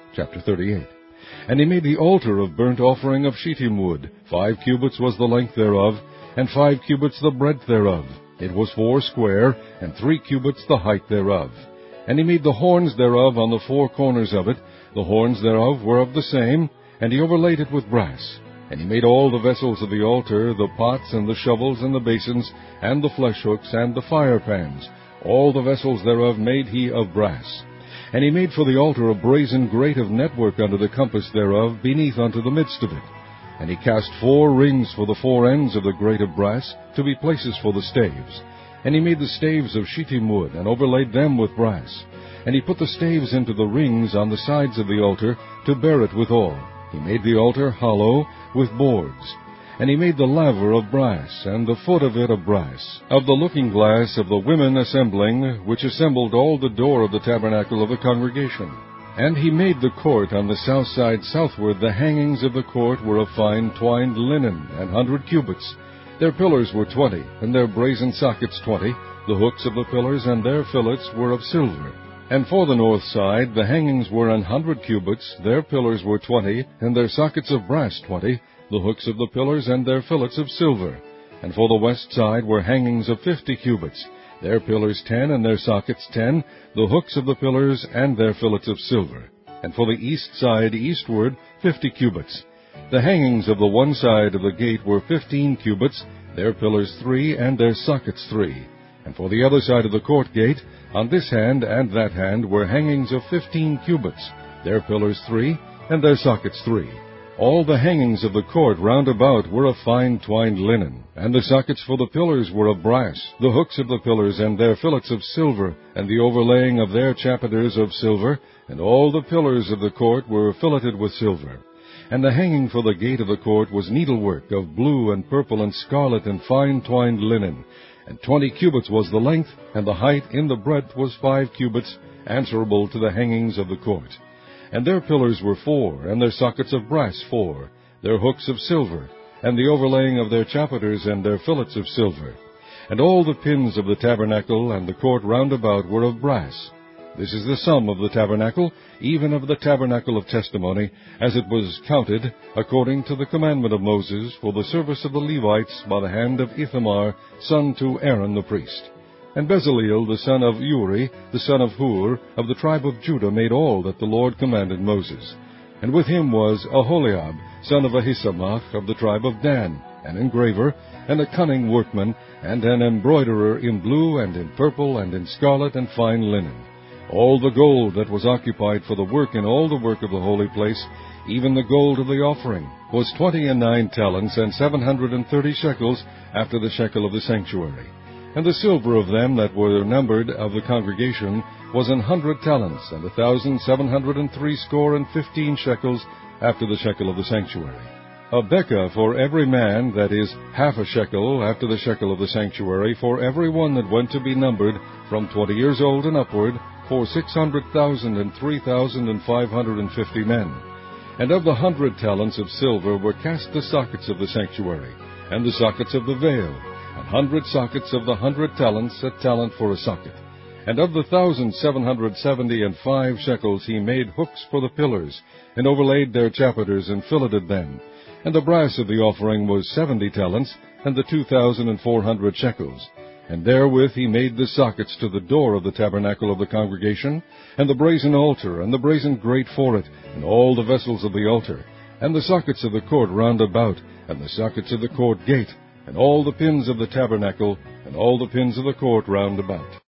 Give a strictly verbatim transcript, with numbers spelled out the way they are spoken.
Chapter thirty-eight. And he made the altar of burnt offering of shittim wood. Five cubits was the length thereof, and five cubits the breadth thereof. It was four square, and three cubits the height thereof. And he made the horns thereof on the four corners of it. The horns thereof were of the same, and he overlaid it with brass. And he made all the vessels of the altar, the pots, and the shovels, and the basins, and the flesh hooks, and the fire pans. All the vessels thereof made he of brass. And he made for the altar a brazen grate of network under the compass thereof, beneath unto the midst of it. And he cast four rings for the four ends of the grate of brass, to be places for the staves. And he made the staves of shittim wood, and overlaid them with brass. And he put the staves into the rings on the sides of the altar, to bear it withal. He made the altar hollow, with boards. And he made the laver of brass, and the foot of it of brass, of the looking glass of the women assembling, which assembled all the door of the tabernacle of the congregation. And he made the court on the south side southward. The hangings of the court were of fine twined linen, an hundred cubits. Their pillars were twenty, and their brazen sockets twenty. The hooks of the pillars and their fillets were of silver. And for the north side the hangings were an hundred cubits. Their pillars were twenty, and their sockets of brass twenty. The hooks of the pillars and their fillets of silver. And for the west side were hangings of fifty cubits. Their pillars ten, and their sockets ten. The hooks of the pillars and their fillets of silver. And for the east side eastward fifty cubits. The hangings of the one side of the gate were fifteen cubits. Their pillars three, and their sockets three. And for the other side of the court gate, on this hand and that hand, were hangings of fifteen cubits. Their pillars three, and their sockets three. All the hangings of the court round about were of fine twined linen, and the sockets for the pillars were of brass, the hooks of the pillars and their fillets of silver, and the overlaying of their chapiters of silver, and all the pillars of the court were filleted with silver. And the hanging for the gate of the court was needlework of blue and purple and scarlet and fine twined linen, and twenty cubits was the length, and the height in the breadth was five cubits, answerable to the hangings of the court. And their pillars were four, and their sockets of brass four, their hooks of silver, and the overlaying of their chapiters and their fillets of silver. And all the pins of the tabernacle and the court round about were of brass. This is the sum of the tabernacle, even of the tabernacle of testimony, as it was counted, according to the commandment of Moses, for the service of the Levites, by the hand of Ithamar, son to Aaron the priest. And Bezaleel, the son of Uri, the son of Hur, of the tribe of Judah, made all that the Lord commanded Moses. And with him was Aholiab, son of Ahisamach, of the tribe of Dan, an engraver, and a cunning workman, and an embroiderer in blue, and in purple, and in scarlet, and fine linen. All the gold that was occupied for the work in all the work of the holy place, even the gold of the offering, was twenty and nine talents, and seven hundred and thirty shekels, after the shekel of the sanctuary. And the silver of them that were numbered of the congregation was an hundred talents, and a thousand seven hundred and threescore and fifteen shekels, after the shekel of the sanctuary. A bekah for every man, that is, half a shekel, after the shekel of the sanctuary, for every one that went to be numbered, from twenty years old and upward, for six hundred thousand and three thousand and five hundred and fifty men. And of the hundred talents of silver were cast the sockets of the sanctuary, and the sockets of the veil, an hundred sockets of the hundred talents, a talent for a socket. And of the thousand seven hundred seventy and five shekels he made hooks for the pillars, and overlaid their chapiters, and filleted them. And the brass of the offering was seventy talents, and the two thousand and four hundred shekels. And therewith he made the sockets to the door of the tabernacle of the congregation, and the brazen altar, and the brazen grate for it, and all the vessels of the altar, and the sockets of the court round about, and the sockets of the court gate, and all the pins of the tabernacle, and all the pins of the court round about.